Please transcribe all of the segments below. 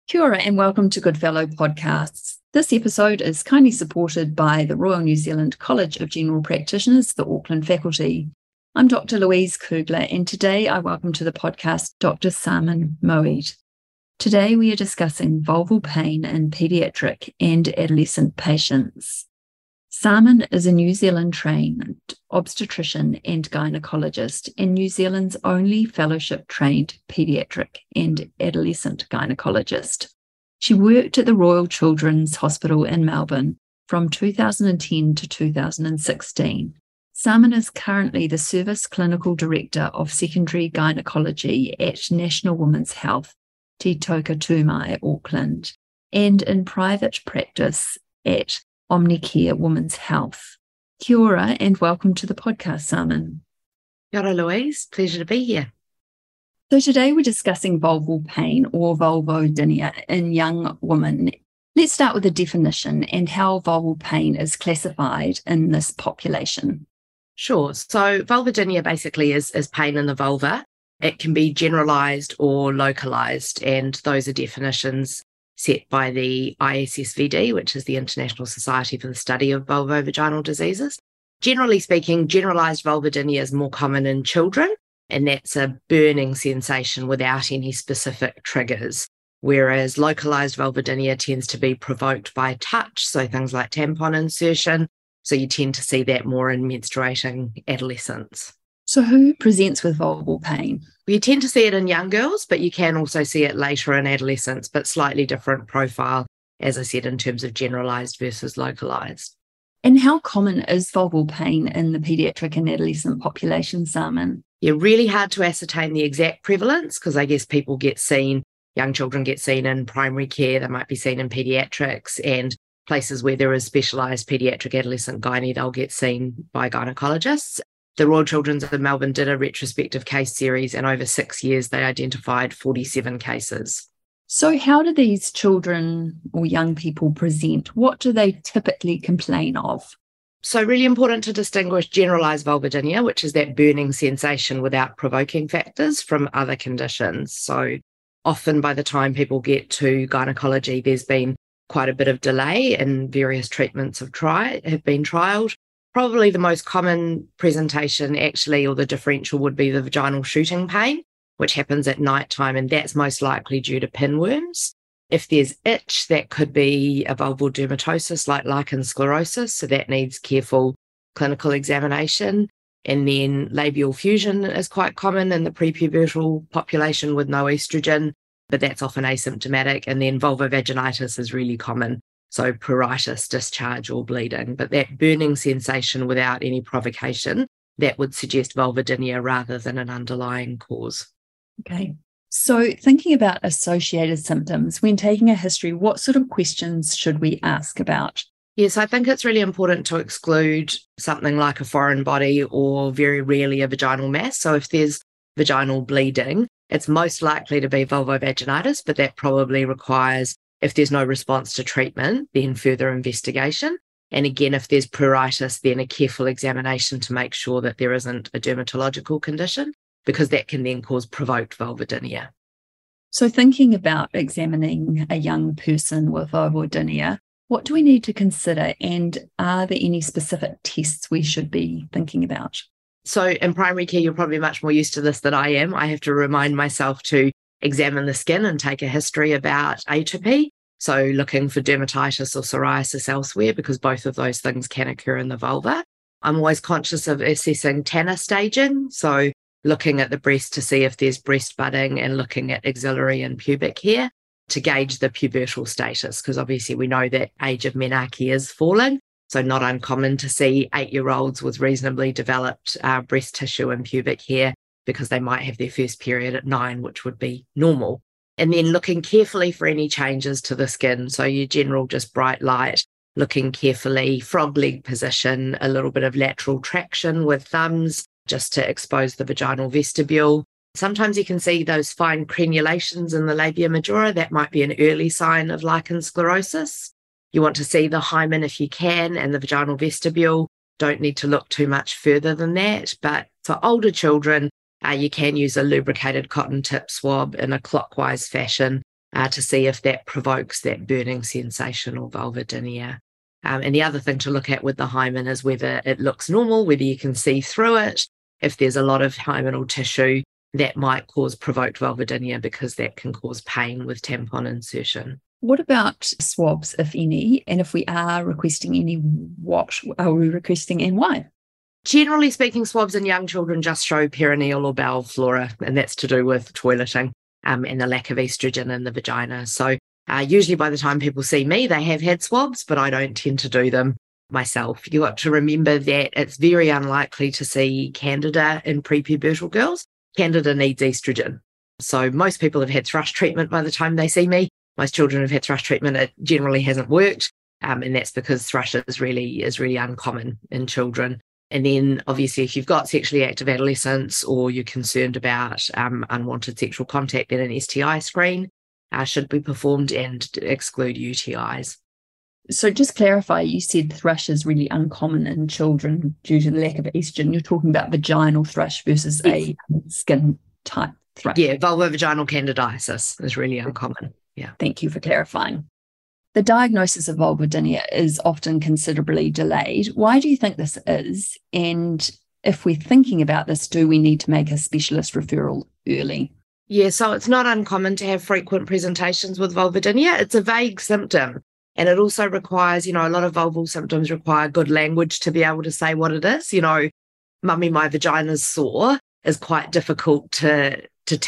Kia ora and welcome to Goodfellow Podcasts. This episode is kindly supported by the Royal New Zealand College of General Practitioners, the Auckland faculty. I'm Dr. Louise Kugler, and today I welcome to the podcast Dr. Saman Moeed. Today we are discussing vulval pain in paediatric and adolescent patients. Saman is a New Zealand-trained obstetrician and gynecologist and New Zealand's only fellowship-trained paediatric and adolescent gynecologist. She worked at the Royal Children's Hospital in Melbourne from 2010 to 2016. Saman is currently the Service Clinical Director of Secondary Gynecology at National Women's Health, Te Toka Tūmai, Auckland, and in private practice at Omnicare Women's Health. Kia ora and welcome to the podcast, Saman. Kia ora, Louise. Pleasure to be here. So today we're discussing vulval pain or vulvodynia in young women. Let's start with a definition and how vulval pain is classified in this population. Sure. So vulvodynia basically is pain in the vulva. It can be generalised or localised, and those are definitions set by the ISSVD, which is the International Society for the Study of Vulvovaginal Diseases. Generally speaking, generalised vulvodynia is more common in children, and that's a burning sensation without any specific triggers, whereas localised vulvodynia tends to be provoked by touch, so things like tampon insertion. So you tend to see that more in menstruating adolescents. So who presents with vulval pain? You tend to see it in young girls, but you can also see it later in adolescents, but slightly different profile, as I said, in terms of generalised versus localised. And how common is vulval pain in the paediatric and adolescent population, Saman? Yeah, really hard to ascertain the exact prevalence because I guess young children get seen in primary care, they might be seen in paediatrics, and places where there is specialised paediatric adolescent gynae, they'll get seen by gynecologists. The Royal Children's in Melbourne did a retrospective case series, and over 6 years, they identified 47 cases. So how do these children or young people present? What do they typically complain of? So really important to distinguish generalised vulvodynia, which is that burning sensation without provoking factors, from other conditions. So often by the time people get to gynecology, there's been quite a bit of delay and various treatments have been trialled. Probably the most common presentation actually, or the differential, would be the vaginal shooting pain, which happens at night time, and that's most likely due to pinworms. If there's itch, that could be a vulval dermatosis like lichen sclerosus, so that needs careful clinical examination. And then labial fusion is quite common in the prepubertal population with no estrogen, but that's often asymptomatic. And then vulvovaginitis is really common. So pruritus, discharge or bleeding, but that burning sensation without any provocation, that would suggest vulvodynia rather than an underlying cause. Okay. So thinking about associated symptoms, when taking a history, what sort of questions should we ask about? Yes, I think it's really important to exclude something like a foreign body or very rarely a vaginal mass. So if there's vaginal bleeding, it's most likely to be vulvovaginitis, but that probably requires, if there's no response to treatment, then further investigation. And again, if there's pruritus, then a careful examination to make sure that there isn't a dermatological condition, because that can then cause provoked vulvodynia. So thinking about examining a young person with vulvodynia, what do we need to consider, and are there any specific tests we should be thinking about? So in primary care, you're probably much more used to this than I am. I have to remind myself to examine the skin and take a history about atopy. So looking for dermatitis or psoriasis elsewhere, because both of those things can occur in the vulva. I'm always conscious of assessing Tanner staging. So looking at the breast to see if there's breast budding and looking at axillary and pubic hair to gauge the pubertal status, because obviously we know that age of menarche is falling. So not uncommon to see 8-year-olds with reasonably developed breast tissue and pubic hair, because they might have their first period at 9, which would be normal. And then looking carefully for any changes to the skin. So your general just bright light, looking carefully, frog leg position, a little bit of lateral traction with thumbs just to expose the vaginal vestibule. Sometimes you can see those fine crenulations in the labia majora. That might be an early sign of lichen sclerosus. You want to see the hymen if you can, and the vaginal vestibule. Don't need to look too much further than that. But for older children, you can use a lubricated cotton tip swab in a clockwise fashion to see if that provokes that burning sensation or vulvodynia. And the other thing to look at with the hymen is whether it looks normal, whether you can see through it. If there's a lot of hymenal tissue, that might cause provoked vulvodynia because that can cause pain with tampon insertion. What about swabs, if any? And if we are requesting any, what are we requesting and why? Generally speaking, swabs in young children just show perineal or bowel flora, and that's to do with toileting and the lack of estrogen in the vagina. So usually by the time people see me, they have had swabs, but I don't tend to do them myself. You've got to remember that it's very unlikely to see candida in prepubertal girls. Candida needs estrogen. So most people have had thrush treatment by the time they see me. Most children have had thrush treatment. It generally hasn't worked. And that's because thrush is really uncommon in children. And then obviously if you've got sexually active adolescents or you're concerned about unwanted sexual contact, then an STI screen should be performed and exclude UTIs. So just clarify, you said thrush is really uncommon in children due to the lack of estrogen. You're talking about vaginal thrush versus a skin type thrush. Yeah, vulvovaginal candidiasis is really uncommon. Yeah. Thank you for clarifying. The diagnosis of vulvodynia is often considerably delayed. Why do you think this is? And if we're thinking about this, do we need to make a specialist referral early? Yeah, so it's not uncommon to have frequent presentations with vulvodynia. It's a vague symptom. And it also requires, a lot of vulval symptoms require good language to be able to say what it is. Mummy, my vagina's sore is quite difficult to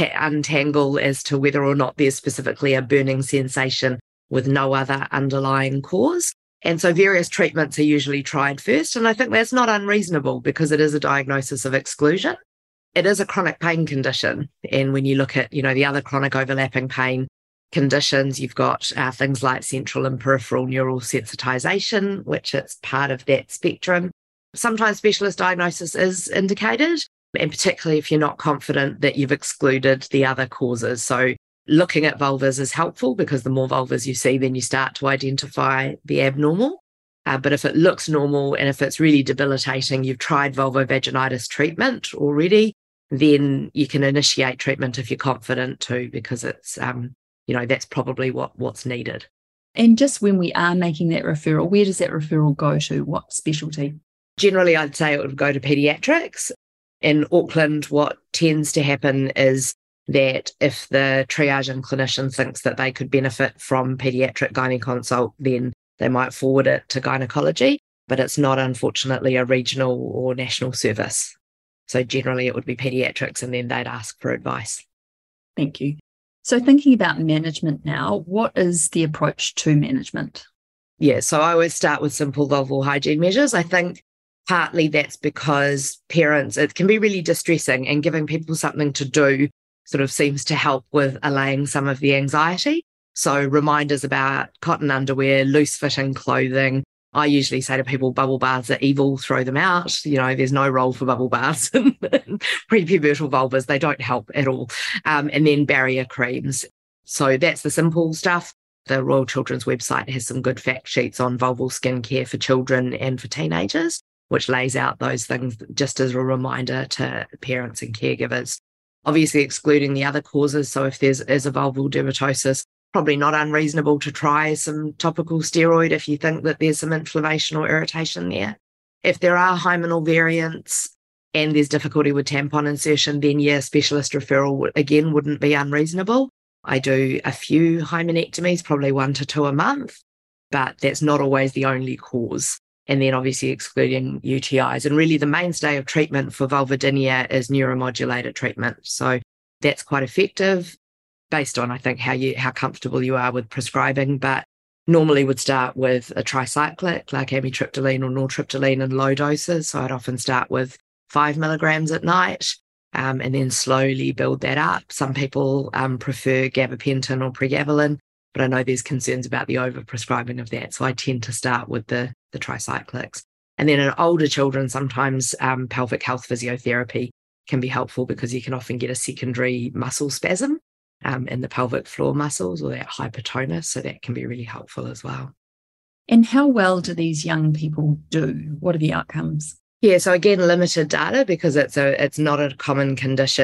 untangle as to whether or not there's specifically a burning sensation with no other underlying cause. And so various treatments are usually tried first. And I think that's not unreasonable because it is a diagnosis of exclusion. It is a chronic pain condition. And when you look at, the other chronic overlapping pain conditions, you've got things like central and peripheral neural sensitization, which is part of that spectrum. Sometimes specialist diagnosis is indicated, and particularly if you're not confident that you've excluded the other causes. So looking at vulvas is helpful because the more vulvas you see, then you start to identify the abnormal. But if it looks normal and if it's really debilitating, you've tried vulvovaginitis treatment already, then you can initiate treatment if you're confident too, because it's that's probably what's needed. And just when we are making that referral, where does that referral go to? What specialty? Generally, I'd say it would go to paediatrics. In Auckland, what tends to happen is that if the triaging clinician thinks that they could benefit from paediatric gynae consult, then they might forward it to gynecology, but it's not, unfortunately, a regional or national service. So generally it would be paediatrics and then they'd ask for advice. Thank you. So thinking about management now, what is the approach to management? Yeah, so I always start with simple vulval hygiene measures. I think partly that's because parents, it can be really distressing, and giving people something to do sort of seems to help with allaying some of the anxiety. So reminders about cotton underwear, loose fitting clothing. I usually say to people, bubble baths are evil, throw them out. There's no role for bubble baths in prepubertal vulvas. They don't help at all. And then barrier creams. So that's the simple stuff. The Royal Children's website has some good fact sheets on vulval skincare for children and for teenagers, which lays out those things just as a reminder to parents and caregivers. Obviously excluding the other causes. So if there's a vulval dermatosis, probably not unreasonable to try some topical steroid if you think that there's some inflammation or irritation there. If there are hymenal variants and there's difficulty with tampon insertion, then specialist referral again wouldn't be unreasonable. I do a few hymenectomies, probably 1 to 2 a month, but that's not always the only cause. And then obviously excluding UTIs. And really the mainstay of treatment for vulvodynia is neuromodulator treatment. So that's quite effective, based on, I think, how comfortable you are with prescribing, but normally would start with a tricyclic like amitriptyline or nortriptyline in low doses. So I'd often start with 5 milligrams at night and then slowly build that up. Some people prefer gabapentin or pregabalin, but I know there's concerns about the overprescribing of that. So I tend to start with the tricyclics. And then in older children, sometimes pelvic health physiotherapy can be helpful because you can often get a secondary muscle spasm in the pelvic floor muscles or that hypertonus. So that can be really helpful as well. And how well do these young people do? What are the outcomes? Yeah, so again, limited data because it's not a common condition.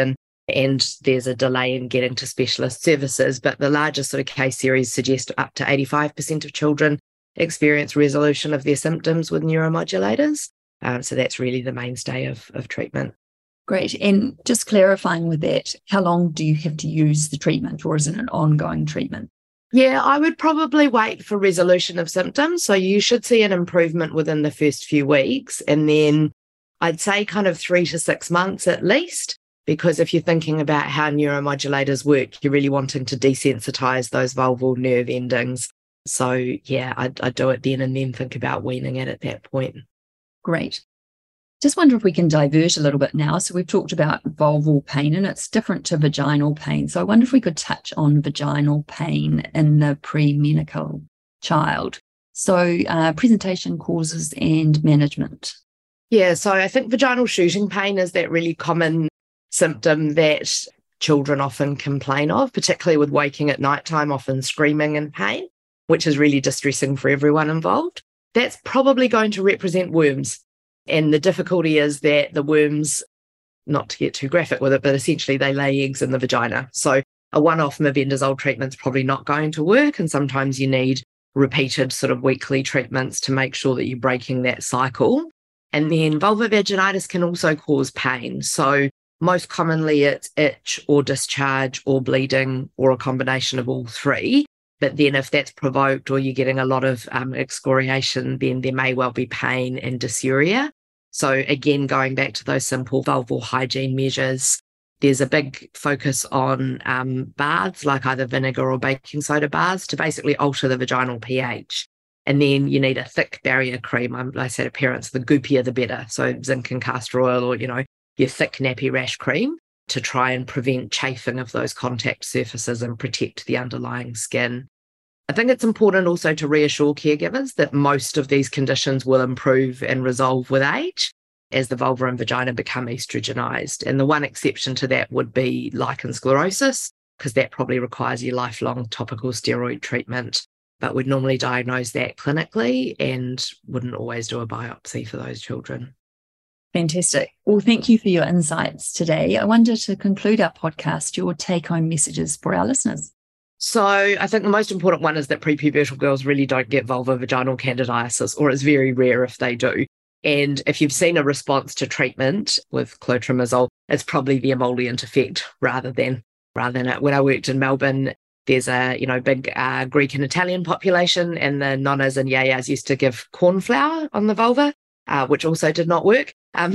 and there's a delay in getting to specialist services. But the largest sort of case series suggest up to 85% of children experience resolution of their symptoms with neuromodulators. So that's really the mainstay of treatment. Great. And just clarifying with that, how long do you have to use the treatment, or is it an ongoing treatment? Yeah, I would probably wait for resolution of symptoms. So you should see an improvement within the first few weeks. And then I'd say kind of 3 to 6 months at least, because if you're thinking about how neuromodulators work, you're really wanting to desensitize those vulval nerve endings. So yeah, I'd do it then and then think about weaning it at that point. Great. Just wonder if we can divert a little bit now. So we've talked about vulval pain, and it's different to vaginal pain. So I wonder if we could touch on vaginal pain in the premenstrual child. So presentation, causes and management. Yeah, so I think vaginal shooting pain is that really common symptom that children often complain of, particularly with waking at nighttime, often screaming in pain, which is really distressing for everyone involved. That's probably going to represent worms. And the difficulty is that the worms, not to get too graphic with it, but essentially they lay eggs in the vagina. So a one-off mebendazole treatment's probably not going to work. And sometimes you need repeated sort of weekly treatments to make sure that you're breaking that cycle. And then vulvovaginitis can also cause pain. So most commonly it's itch or discharge or bleeding or a combination of all three. But then if that's provoked or you're getting a lot of excoriation, then there may well be pain and dysuria. So again, going back to those simple vulval hygiene measures, there's a big focus on baths, like either vinegar or baking soda baths, to basically alter the vaginal pH. And then you need a thick barrier cream. I say to parents, the goopier the better. So zinc and castor oil, or, your thick nappy rash cream, to try and prevent chafing of those contact surfaces and protect the underlying skin. I think it's important also to reassure caregivers that most of these conditions will improve and resolve with age as the vulva and vagina become estrogenized. And the one exception to that would be lichen sclerosis, because that probably requires your lifelong topical steroid treatment. But we'd normally diagnose that clinically and wouldn't always do a biopsy for those children. Fantastic. Well, thank you for your insights today. I wonder, to conclude our podcast, your take-home messages for our listeners. So I think the most important one is that prepubertal girls really don't get vulvovaginal candidiasis, or it's very rare if they do. And if you've seen a response to treatment with clotrimazole, it's probably the emollient effect rather than it. When I worked in Melbourne, there's a big Greek and Italian population, and the nonnas and yayas used to give corn flour on the vulva, which also did not work.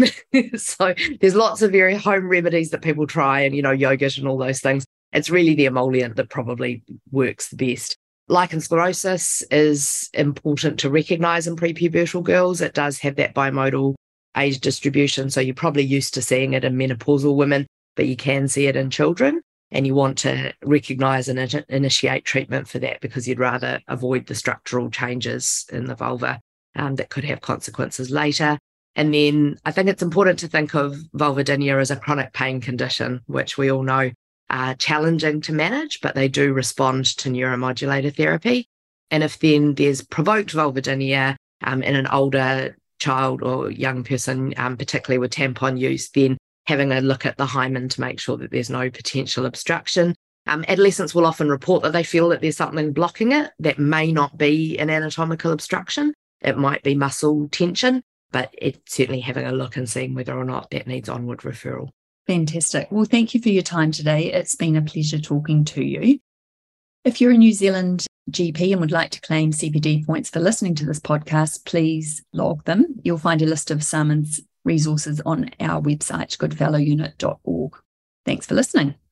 So there's lots of very home remedies that people try, and yogurt and all those things. It's really the emollient that probably works the best. Lichen sclerosis is important to recognise in prepubertal girls. It does have that bimodal age distribution, so you're probably used to seeing it in menopausal women, but you can see it in children, and you want to recognise and initiate treatment for that, because you'd rather avoid the structural changes in the vulva that could have consequences later. And then I think it's important to think of vulvodynia as a chronic pain condition, which we all know are challenging to manage, but they do respond to neuromodulator therapy. And if then there's provoked vulvodynia in an older child or young person, particularly with tampon use, then having a look at the hymen to make sure that there's no potential obstruction. Adolescents will often report that they feel that there's something blocking it. That may not be an anatomical obstruction. It might be muscle tension, but it's certainly having a look and seeing whether or not that needs onward referral. Fantastic. Well, thank you for your time today. It's been a pleasure talking to you. If you're a New Zealand GP and would like to claim CPD points for listening to this podcast, please log them. You'll find a list of Salmon's resources on our website, goodfellowunit.org. Thanks for listening.